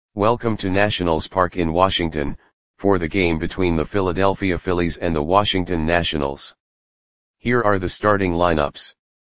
Welcome to Nationals Park in Washington, for the game between the Philadelphia Phillies and the Washington Nationals. Here are the starting lineups.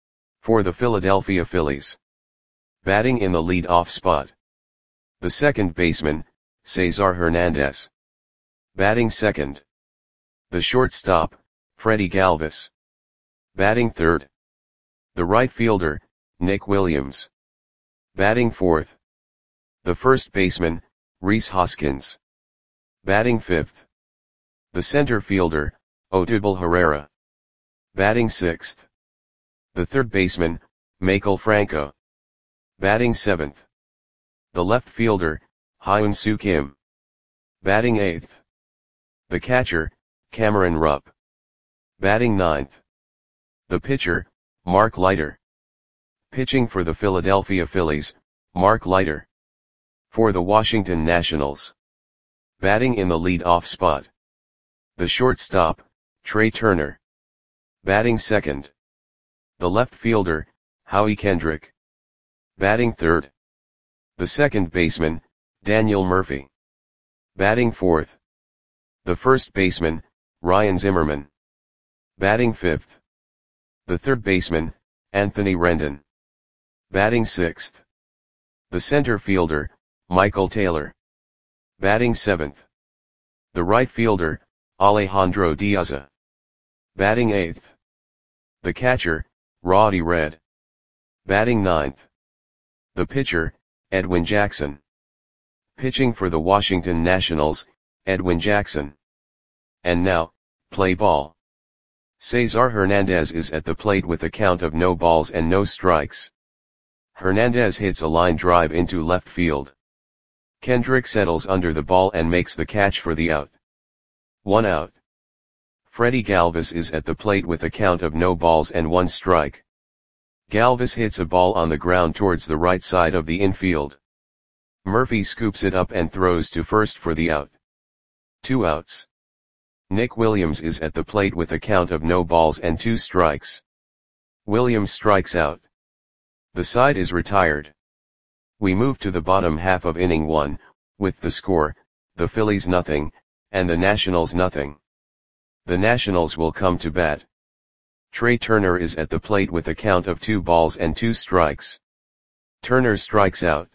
For the Philadelphia Phillies. Batting in the lead-off spot. The second baseman, Cesar Hernandez. Batting second. The shortstop, Freddie Galvis. Batting third. The right fielder, Nick Williams. Batting fourth. The first baseman, Rhys Hoskins. Batting fifth. The center fielder, Odubel Herrera. Batting sixth. The third baseman, Maikel Franco. Batting seventh. The left fielder, Hyun-Soo Kim. Batting eighth. The catcher, Cameron Rupp. Batting ninth. The pitcher, Mark Leiter. Pitching for the Philadelphia Phillies, Mark Leiter. For the Washington Nationals. Batting in the lead-off spot. The shortstop, Trea Turner. Batting second. The left fielder, Howie Kendrick. Batting third. The second baseman, Daniel Murphy. Batting fourth. The first baseman, Ryan Zimmerman. Batting fifth. The third baseman, Anthony Rendon. Batting sixth. The center fielder, Michael Taylor. Batting seventh. The right fielder, Alejandro Diaza. Batting eighth. The catcher, Roddy Red. Batting ninth. The pitcher, Edwin Jackson. Pitching for the Washington Nationals, Edwin Jackson. And now, play ball. Cesar Hernandez is at the plate with a count of no balls and no strikes. Hernandez hits a line drive into left field. Kendrick settles under the ball and makes the catch for the out. 1 out. Freddie Galvis is at the plate with a count of no balls and 1 strike. Galvis hits a ball on the ground towards the right side of the infield. Murphy scoops it up and throws to first for the out. 2 outs. Nick Williams is at the plate with a count of no balls and 2 strikes. Williams strikes out. The side is retired. We move to the bottom half of inning 1, with the score, the Phillies nothing, and the Nationals nothing. The Nationals will come to bat. Trea Turner is at the plate with a count of 2 balls and 2 strikes. Turner strikes out.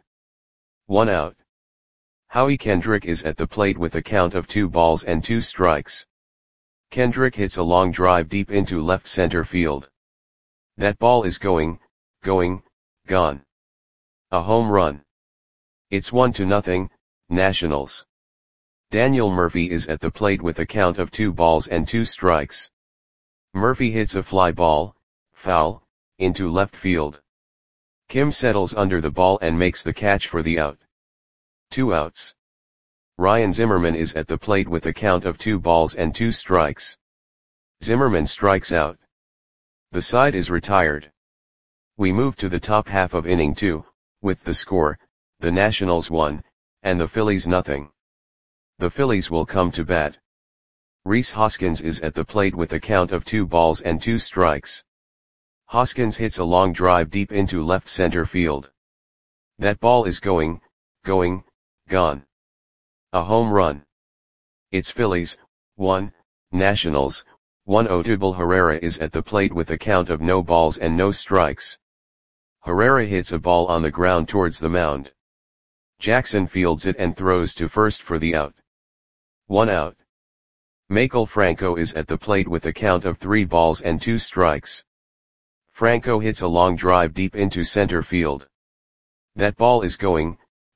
1 out. Howie Kendrick is at the plate with a count of 2 balls and 2 strikes. Kendrick hits a long drive deep into left center field. That ball is going, gone. A home run. It's 1-0, Nationals. Daniel Murphy is at the plate with a count of 2 balls and 2 strikes. Murphy hits a fly ball, foul, into left field. Kim settles under the ball and makes the catch for the out. 2 outs. Ryan Zimmerman is at the plate with a count of 2 balls and 2 strikes. Zimmerman strikes out. The side is retired. We move to the top half of inning 2, with the score, the Nationals 1, and the Phillies nothing. The Phillies will come to bat. Rhys Hoskins is at the plate with a count of 2 balls and 2 strikes. Hoskins hits a long drive deep into left center field. That ball is going, gone. A home run. It's Phillies, 1, Nationals, 1. Odubel Herrera is at the plate with a count of no balls and no strikes. Herrera hits a ball on the ground towards the mound. Jackson fields it and throws to first for the out. 1 out. Maikel Franco is at the plate with a count of 3 balls and 2 strikes. Franco hits a long drive deep into center field. That ball is going,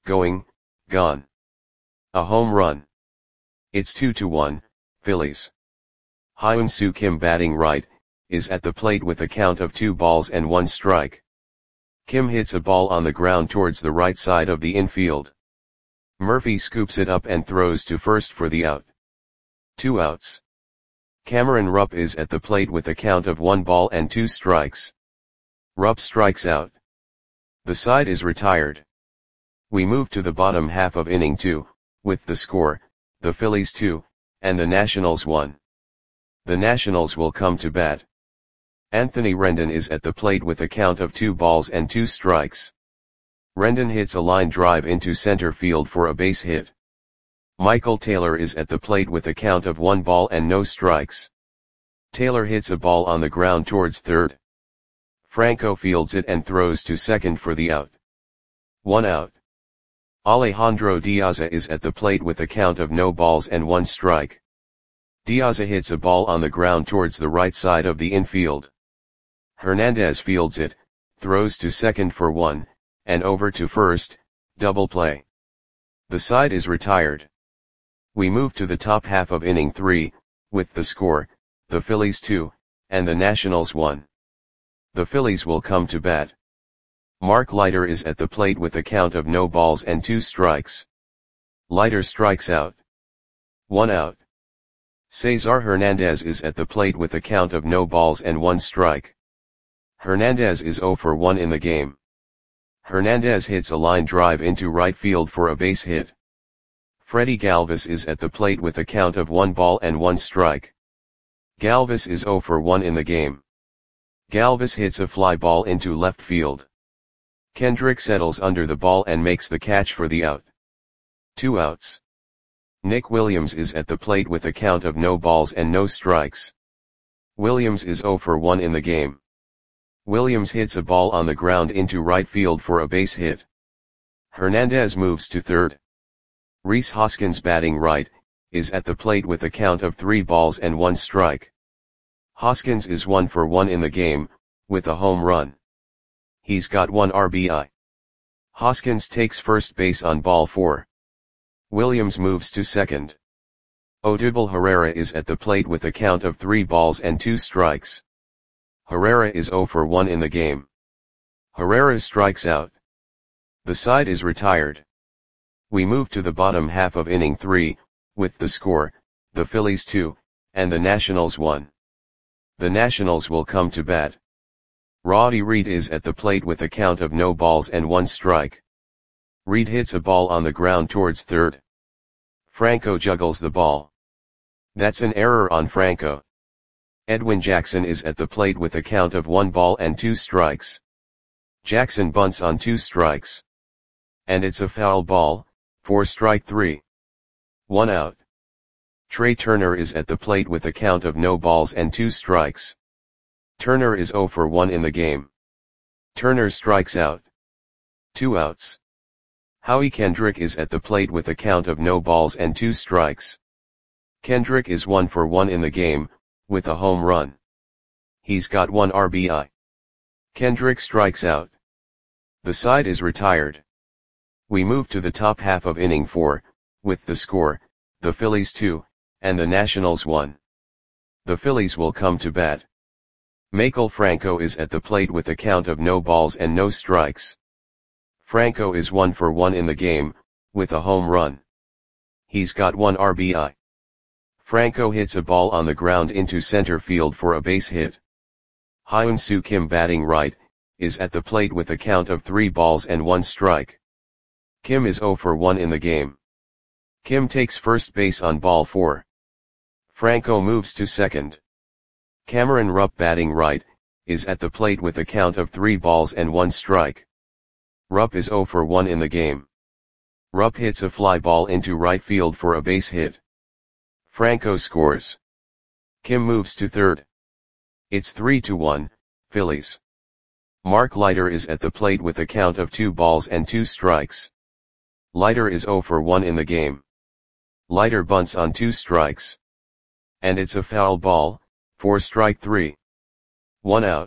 gone. A home run. It's 2-1, Phillies. Hyun-Soo Kim batting right, is at the plate with a count of 2 balls and 1 strike. Kim hits a ball on the ground towards the right side of the infield. Murphy scoops it up and throws to first for the out. 2 outs. Cameron Rupp is at the plate with a count of 1 ball and 2 strikes. Rupp strikes out. The side is retired. We move to the bottom half of inning 2, with the score, the Phillies 2, and the Nationals 1. The Nationals will come to bat. Anthony Rendon is at the plate with a count of 2 balls and 2 strikes. Rendon hits a line drive into center field for a base hit. Michael Taylor is at the plate with a count of 1 ball and no strikes. Taylor hits a ball on the ground towards third. Franco fields it and throws to second for the out. 1 out. Alejandro Diaza is at the plate with a count of no balls and 1 strike. Diaza hits a ball on the ground towards the right side of the infield. Hernandez fields it, throws to second for 1, and over to first, double play. The side is retired. We move to the top half of inning 3, with the score, the Phillies 2, and the Nationals 1. The Phillies will come to bat. Mark Leiter is at the plate with a count of no balls and 2 strikes. Leiter strikes out. 1 out. Cesar Hernandez is at the plate with a count of no balls and 1 strike. Hernandez is 0 for 1 in the game. Hernandez hits a line drive into right field for a base hit. Freddie Galvis is at the plate with a count of 1 ball and 1 strike. Galvis is 0 for 1 in the game. Galvis hits a fly ball into left field. Kendrick settles under the ball and makes the catch for the out. 2 outs. Nick Williams is at the plate with a count of no balls and no strikes. Williams is 0 for 1 in the game. Williams hits a ball on the ground into right field for a base hit. Hernandez moves to third. Rhys Hoskins, batting right, is at the plate with a count of 3 balls and 1 strike. Hoskins is 1 for 1 in the game, with a home run. He's got 1 RBI. Hoskins takes first base on ball 4. Williams moves to second. Odubel Herrera is at the plate with a count of 3 balls and 2 strikes. Herrera is 0 for 1 in the game. Herrera strikes out. The side is retired. We move to the bottom half of inning 3, with the score, the Phillies 2, and the Nationals 1. The Nationals will come to bat. Roddy Reed is at the plate with a count of no balls and 1 strike. Reed hits a ball on the ground towards third. Franco juggles the ball. That's an error on Franco. Edwin Jackson is at the plate with a count of 1 ball and 2 strikes. Jackson bunts on 2 strikes. And it's a foul ball, for strike 3. 1 out. Trey Turner is at the plate with a count of no balls and 2 strikes. Turner is 0 for 1 in the game. Turner strikes out. 2 outs. Howie Kendrick is at the plate with a count of no balls and 2 strikes. Kendrick is 1 for 1 in the game, with a home run. He's got 1 RBI. Kendrick strikes out. The side is retired. We move to the top half of inning 4, with the score, the Phillies 2, and the Nationals 1. The Phillies will come to bat. Maikel Franco is at the plate with a count of no balls and no strikes. Franco is 1 for 1 in the game, with a home run. He's got 1 RBI. Franco hits a ball on the ground into center field for a base hit. Hyun-Soo Kim, batting right, is at the plate with a count of 3 balls and 1 strike. Kim is 0 for 1 in the game. Kim takes first base on ball 4. Franco moves to second. Cameron Rupp, batting right, is at the plate with a count of 3 balls and 1 strike. Rupp is 0 for 1 in the game. Rupp hits a fly ball into right field for a base hit. Franco scores. Kim moves to third. It's 3-1, Phillies. Mark Leiter is at the plate with a count of 2 balls and 2 strikes. Leiter is 0 for 1 in the game. Leiter bunts on 2 strikes. And it's a foul ball, for strike 3. 1 out.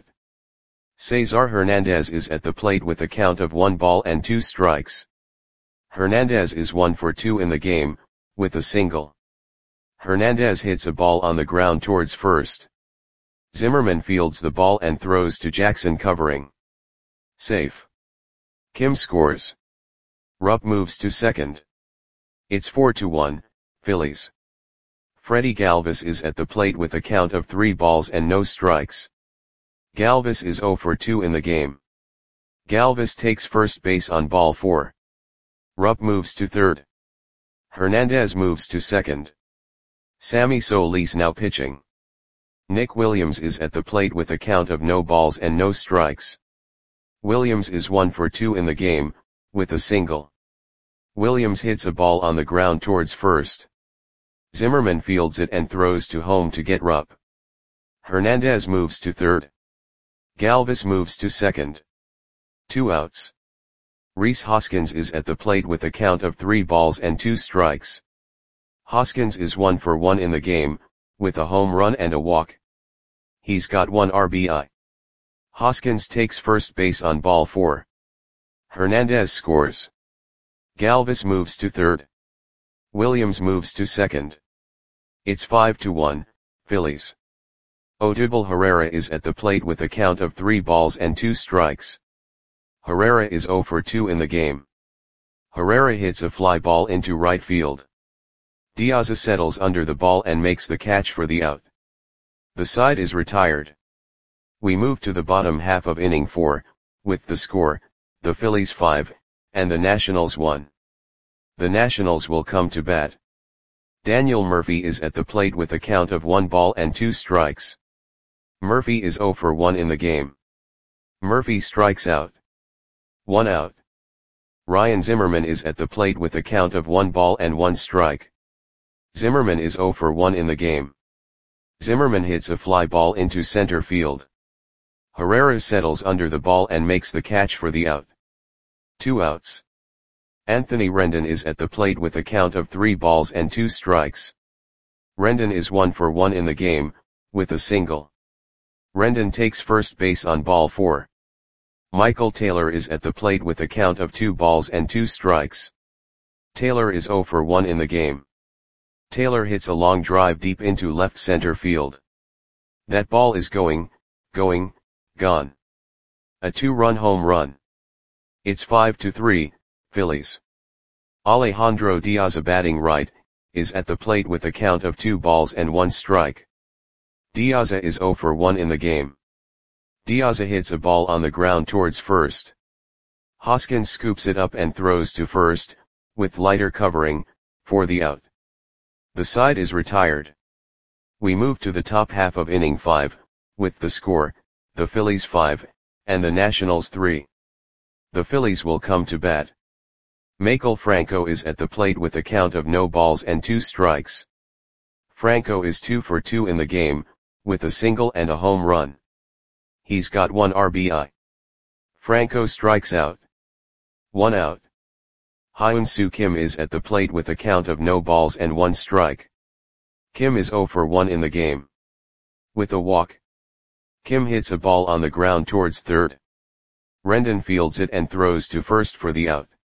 Cesar Hernandez is at the plate with a count of 1 ball and 2 strikes. Hernandez is 1 for 2 in the game, with a single. Hernandez hits a ball on the ground towards first. Zimmerman fields the ball and throws to Jackson, covering. Safe. Kim scores. Rupp moves to second. It's 4-1, Phillies. Freddie Galvis is at the plate with a count of 3 balls and no strikes. Galvis is 0 for 2 in the game. Galvis takes first base on ball 4. Rupp moves to third. Hernandez moves to second. Sammy Solis now pitching. Nick Williams is at the plate with a count of no balls and no strikes. Williams is 1 for 2 in the game, with a single. Williams hits a ball on the ground towards first. Zimmerman fields it and throws to home to get Rupp. Hernandez moves to third. Galvis moves to second. 2 outs. Rhys Hoskins is at the plate with a count of 3 balls and 2 strikes. Hoskins is 1 for 1 in the game, with a home run and a walk. He's got 1 RBI. Hoskins takes first base on ball 4. Hernandez scores. Galvis moves to third. Williams moves to second. It's 5-1, Phillies. Odubel Herrera is at the plate with a count of 3 balls and 2 strikes. Herrera is 0 for 2 in the game. Herrera hits a fly ball into right field. Diaz settles under the ball and makes the catch for the out. The side is retired. We move to the bottom half of inning 4, with the score, the Phillies 5, and the Nationals 1. The Nationals will come to bat. Daniel Murphy is at the plate with a count of 1 ball and 2 strikes. Murphy is 0 for 1 in the game. Murphy strikes out. 1 out. Ryan Zimmerman is at the plate with a count of 1 ball and 1 strike. Zimmerman is 0 for 1 in the game. Zimmerman hits a fly ball into center field. Herrera settles under the ball and makes the catch for the out. 2 outs. Anthony Rendon is at the plate with a count of 3 balls and 2 strikes. Rendon is 1 for 1 in the game, with a single. Rendon takes first base on ball 4. Michael Taylor is at the plate with a count of 2 balls and 2 strikes. Taylor is 0 for 1 in the game. Taylor hits a long drive deep into left center field. That ball is gone. A 2-run home run. It's 5-3, Phillies. Alejandro Diaz, batting right, is at the plate with a count of 2 balls and 1 strike. Diaz is 0 for 1 in the game. Diaz hits a ball on the ground towards first. Hoskins scoops it up and throws to first, with Leiter covering, for the out. The side is retired. We move to the top half of inning 5, with the score, the Phillies 5, and the Nationals 3. The Phillies will come to bat. Maikel Franco is at the plate with a count of no balls and 2 strikes. Franco is 2 for 2 in the game, with a single and a home run. He's got 1 RBI. Franco strikes out. 1 out. Hyun-Soo Kim is at the plate with a count of no balls and 1 strike. Kim is 0 for 1 in the game. With a walk. Kim hits a ball on the ground towards third. Rendon fields it and throws to first for the out.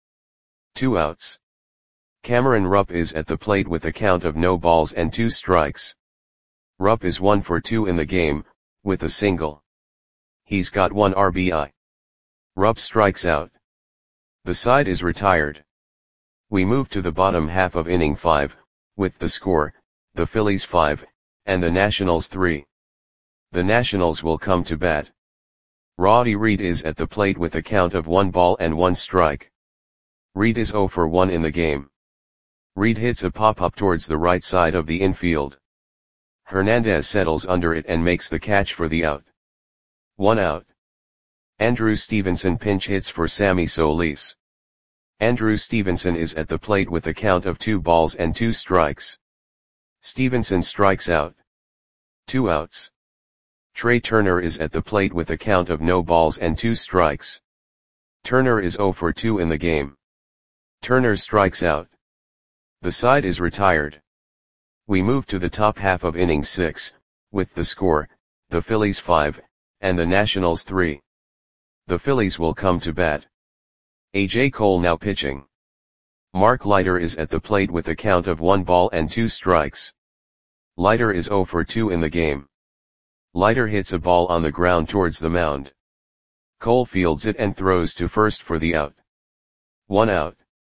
2 outs. Cameron Rupp is at the plate with a count of no balls and 2 strikes. Rupp is 1 for 2 in the game, with a single. He's got 1 RBI. Rupp strikes out. The side is retired. We move to the bottom half of inning 5, with the score, the Phillies 5, and the Nationals 3. The Nationals will come to bat. Roddy Reed is at the plate with a count of 1 ball and 1 strike. Reed is 0 for 1 in the game. Reed hits a pop-up towards the right side of the infield. Hernandez settles under it and makes the catch for the out. 1 out. Andrew Stevenson pinch hits for Sammy Solis. Andrew Stevenson is at the plate with a count of 2 balls and 2 strikes. Stevenson strikes out. 2 outs. Trey Turner is at the plate with a count of no balls and 2 strikes. Turner is 0 for 2 in the game. Turner strikes out. The side is retired. We move to the top half of inning 6, with the score, the Phillies 5, and the Nationals 3. The Phillies will come to bat. A.J. Cole now pitching. Mark Leiter is at the plate with a count of 1 ball and 2 strikes. Leiter is 0 for 2 in the game. Leiter hits a ball on the ground towards the mound. Cole fields it and throws to first for the out. 1 out.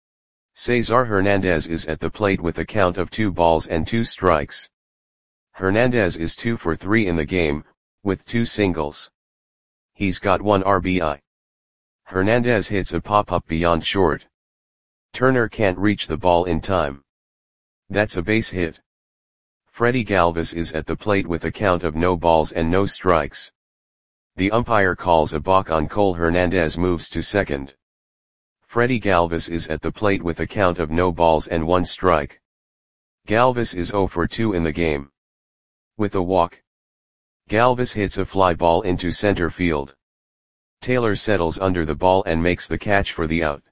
Cesar Hernandez is at the plate with a count of 2 balls and 2 strikes. Hernandez is 2 for 3 in the game, with 2 singles. He's got 1 RBI. Hernandez hits a pop-up beyond short. Turner can't reach the ball in time. That's a base hit. Freddie Galvis is at the plate with a count of no balls and no strikes. The umpire calls a balk on Cole. Hernandez moves to second. Freddie Galvis is at the plate with a count of no balls and 1 strike. Galvis is 0 for 2 in the game. With a walk, Galvis hits a fly ball into center field. Taylor settles under the ball and makes the catch for the out.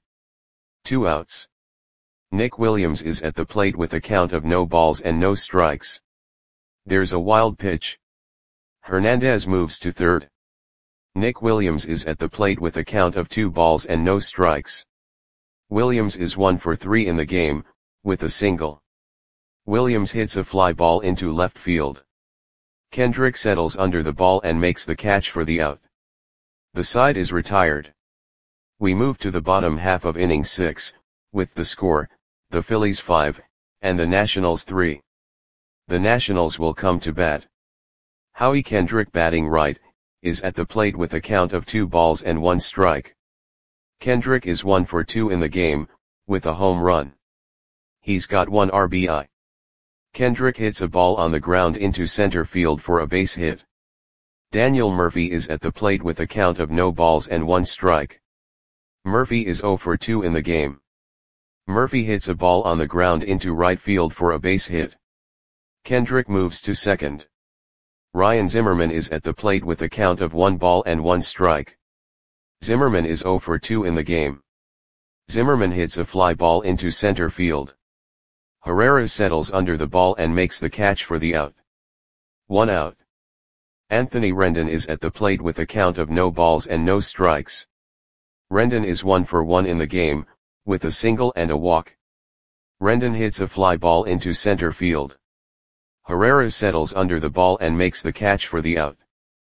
2 outs. Nick Williams is at the plate with a count of no balls and no strikes. There's a wild pitch. Hernandez moves to third. Nick Williams is at the plate with a count of 2 balls and no strikes. Williams is 1 for 3 in the game, with a single. Williams hits a fly ball into left field. Kendrick settles under the ball and makes the catch for the out. The side is retired. We move to the bottom half of inning 6, with the score, the Phillies 5, and the Nationals 3. The Nationals will come to bat. Howie Kendrick, batting right, is at the plate with a count of 2 balls and 1 strike. Kendrick is 1 for 2 in the game, with a home run. He's got 1 RBI. Kendrick hits a ball on the ground into center field for a base hit. Daniel Murphy is at the plate with a count of no balls and 1 strike. Murphy is 0 for 2 in the game. Murphy hits a ball on the ground into right field for a base hit. Kendrick moves to second. Ryan Zimmerman is at the plate with a count of 1 ball and 1 strike. Zimmerman is 0 for 2 in the game. Zimmerman hits a fly ball into center field. Herrera settles under the ball and makes the catch for the out. 1 out. Anthony Rendon is at the plate with a count of no balls and no strikes. Rendon is 1 for 1 in the game, with a single and a walk. Rendon hits a fly ball into center field. Herrera settles under the ball and makes the catch for the out.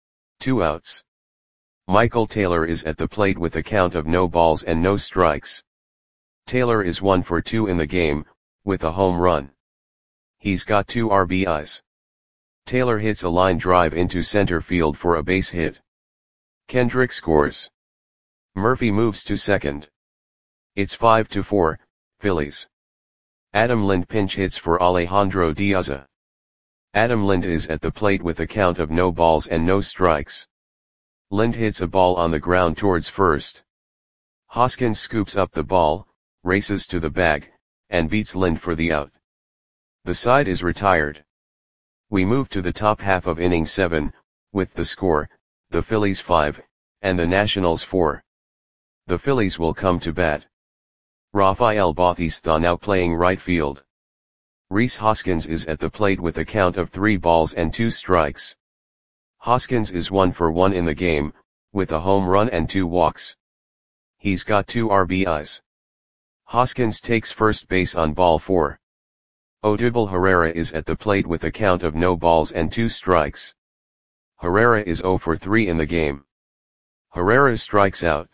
2 outs. Michael Taylor is at the plate with a count of no balls and no strikes. Taylor is 1 for 2 in the game, with a home run. He's got 2 RBIs. Taylor hits a line drive into center field for a base hit. Kendrick scores. Murphy moves to second. It's 5-4, Phillies. Adam Lind pinch hits for Alejandro Diaz. Adam Lind is at the plate with a count of no balls and no strikes. Lind hits a ball on the ground towards first. Hoskins scoops up the ball, races to the bag, and beats Lind for the out. The side is retired. We move to the top half of inning 7, with the score, the Phillies 5, and the Nationals 4. The Phillies will come to bat. Rafael Bautista now playing right field. Rhys Hoskins is at the plate with a count of 3 balls and 2 strikes. Hoskins is 1 for 1 in the game, with a home run and 2 walks. He's got 2 RBIs. Hoskins takes first base on ball 4. Odubel Herrera is at the plate with a count of no balls and 2 strikes. Herrera is 0 for 3 in the game. Herrera strikes out.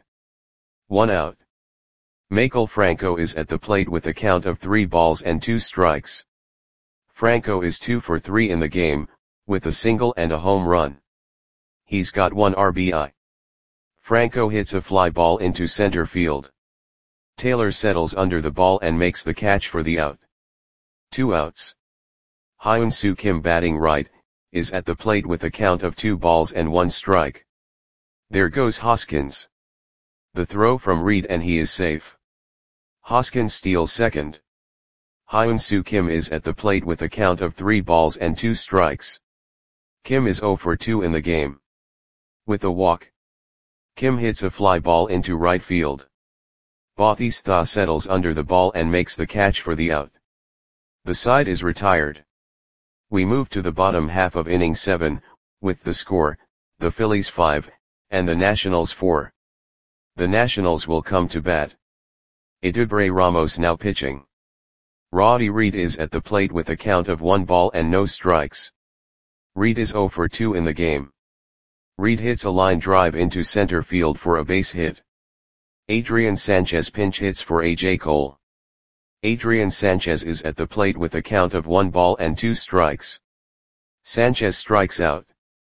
1 out. Maikel Franco is at the plate with a count of 3 balls and 2 strikes. Franco is 2 for 3 in the game, with a single and a home run. He's got 1 RBI. Franco hits a fly ball into center field. Taylor settles under the ball and makes the catch for the out. 2 outs. Hyun-Soo Kim, batting right, is at the plate with a count of 2 balls and 1 strike. There goes Hoskins. The throw from Reed and he is safe. Hoskins steals second. Hyun-Soo Kim is at the plate with a count of 3 balls and 2 strikes. Kim is 0 for 2 in the game. With a walk, Kim hits a fly ball into right field. Bautista settles under the ball and makes the catch for the out. The side is retired. We move to the bottom half of inning 7, with the score, the Phillies 5, and the Nationals 4. The Nationals will come to bat. Eduardo Ramos now pitching. Roddy Reed is at the plate with a count of 1 ball and no strikes. Reed is 0 for 2 in the game. Reed hits a line drive into center field for a base hit. Adrian Sanchez pinch hits for AJ Cole. Adrian Sanchez is at the plate with a count of 1 ball and 2 strikes. Sanchez strikes out.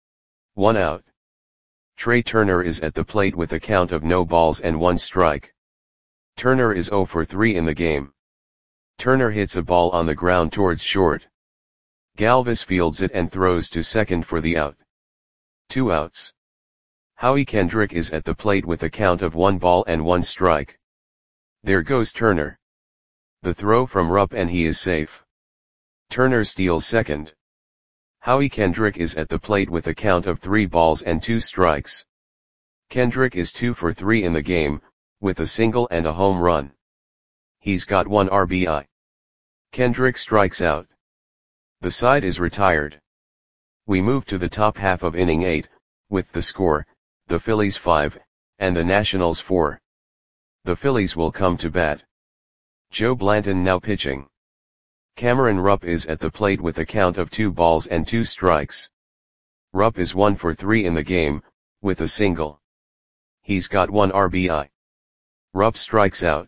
1 out. Trey Turner is at the plate with a count of no balls and 1 strike. Turner is 0 for 3 in the game. Turner hits a ball on the ground towards short. Galvis fields it and throws to second for the out. 2 outs. Howie Kendrick is at the plate with a count of 1 ball and 1 strike. There goes Turner. The throw from Rupp and he is safe. Turner steals second. Howie Kendrick is at the plate with a count of 3 balls and 2 strikes. Kendrick is 2 for 3 in the game, with a single and a home run. He's got 1 RBI. Kendrick strikes out. The side is retired. We move to the top half of inning 8, with the score, the Phillies 5, and the Nationals 4. The Phillies will come to bat. Joe Blanton now pitching. Cameron Rupp is at the plate with a count of 2 balls and 2 strikes. Rupp is 1 for 3 in the game, with a single. He's got 1 RBI. Rupp strikes out.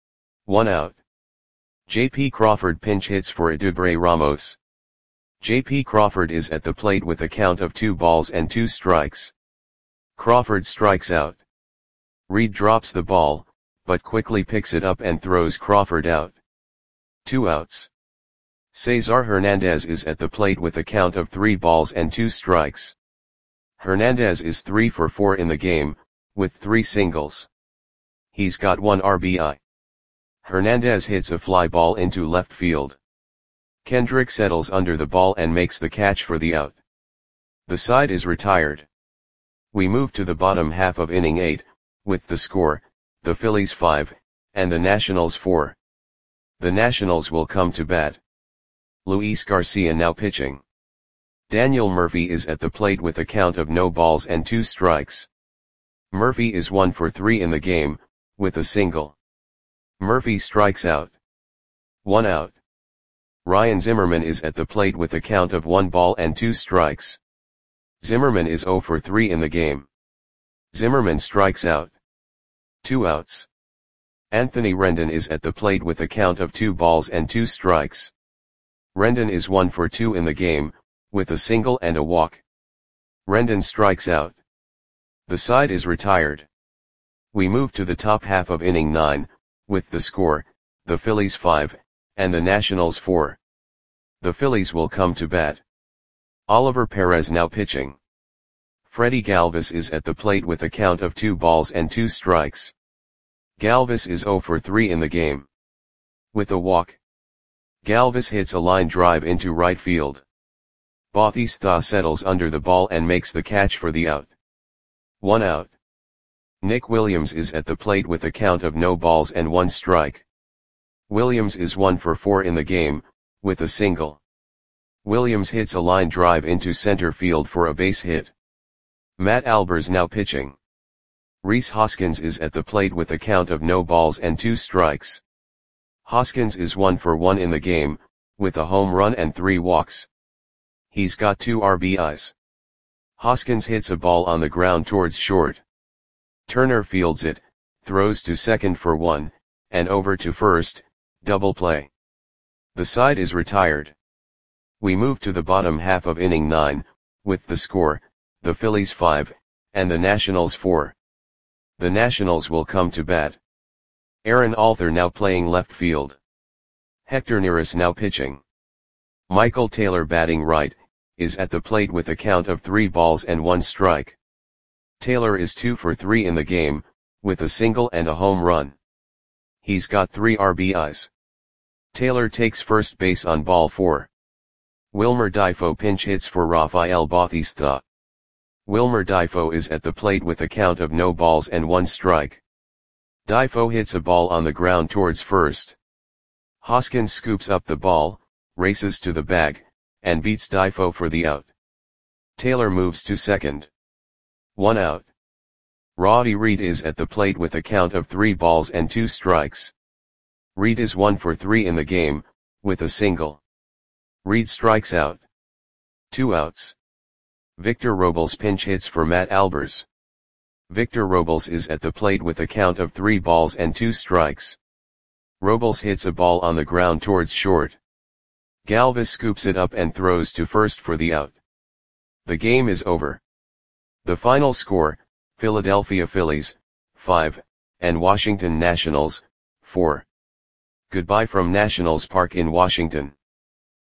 1 out. J.P. Crawford pinch hits for Eduardo Ramos. J.P. Crawford is at the plate with a count of 2 balls and 2 strikes. Crawford strikes out. Reed drops the ball, but quickly picks it up and throws Crawford out. 2 outs. Cesar Hernandez is at the plate with a count of 3 balls and 2 strikes. Hernandez is 3 for 4 in the game, with 3 singles. He's got 1 RBI. Hernandez hits a fly ball into left field. Kendrick settles under the ball and makes the catch for the out. The side is retired. We move to the bottom half of inning 8, with the score, the Phillies 5, and the Nationals 4. The Nationals will come to bat. Luis Garcia now pitching. Daniel Murphy is at the plate with a count of no balls and 2 strikes. Murphy is 1 for 3 in the game, with a single. Murphy strikes out. 1 out. Ryan Zimmerman is at the plate with a count of 1 ball and 2 strikes. Zimmerman is 0 for 3 in the game. Zimmerman strikes out. 2 outs. Anthony Rendon is at the plate with a count of 2 balls and 2 strikes. Rendon is 1 for 2 in the game, with a single and a walk. Rendon strikes out. The side is retired. We move to the top half of inning 9, with the score, the Phillies 5, and the Nationals 4. The Phillies will come to bat. Oliver Perez now pitching. Freddie Galvis is at the plate with a count of 2 balls and 2 strikes. Galvis is 0 for 3 in the game. With a walk. Galvis hits a line drive into right field. Bautista settles under the ball and makes the catch for the out. 1 out. Nick Williams is at the plate with a count of no balls and 1 strike. Williams is 1 for 4 in the game, with a single. Williams hits a line drive into center field for a base hit. Matt Albers now pitching. Rhys Hoskins is at the plate with a count of no balls and 2 strikes. Hoskins is 1 for 1 in the game, with a home run and 3 walks. He's got 2 RBIs. Hoskins hits a ball on the ground towards short. Turner fields it, throws to second for 1, and over to first, double play. The side is retired. We move to the bottom half of inning 9, with the score, the Phillies 5, and the Nationals 4. The Nationals will come to bat. Aaron Alther now playing left field. Hector Neris now pitching. Michael Taylor batting right, is at the plate with a count of 3 balls and 1 strike. Taylor is 2 for 3 in the game, with a single and a home run. He's got 3 RBIs. Taylor takes first base on ball 4. Wilmer Difo pinch hits for Rafael Bautista. Wilmer Difo is at the plate with a count of no balls and 1 strike. Difo hits a ball on the ground towards first. Hoskins scoops up the ball, races to the bag, and beats Difo for the out. Taylor moves to second. 1 out. Roddy Reed is at the plate with a count of 3 balls and 2 strikes. Reed is 1 for 3 in the game, with a single. Reed strikes out. 2 outs. Victor Robles pinch hits for Matt Albers. Victor Robles is at the plate with a count of 3 balls and 2 strikes. Robles hits a ball on the ground towards short. Galvis scoops it up and throws to first for the out. The game is over. The final score, Philadelphia Phillies, 5, and Washington Nationals, 4. Goodbye from Nationals Park in Washington.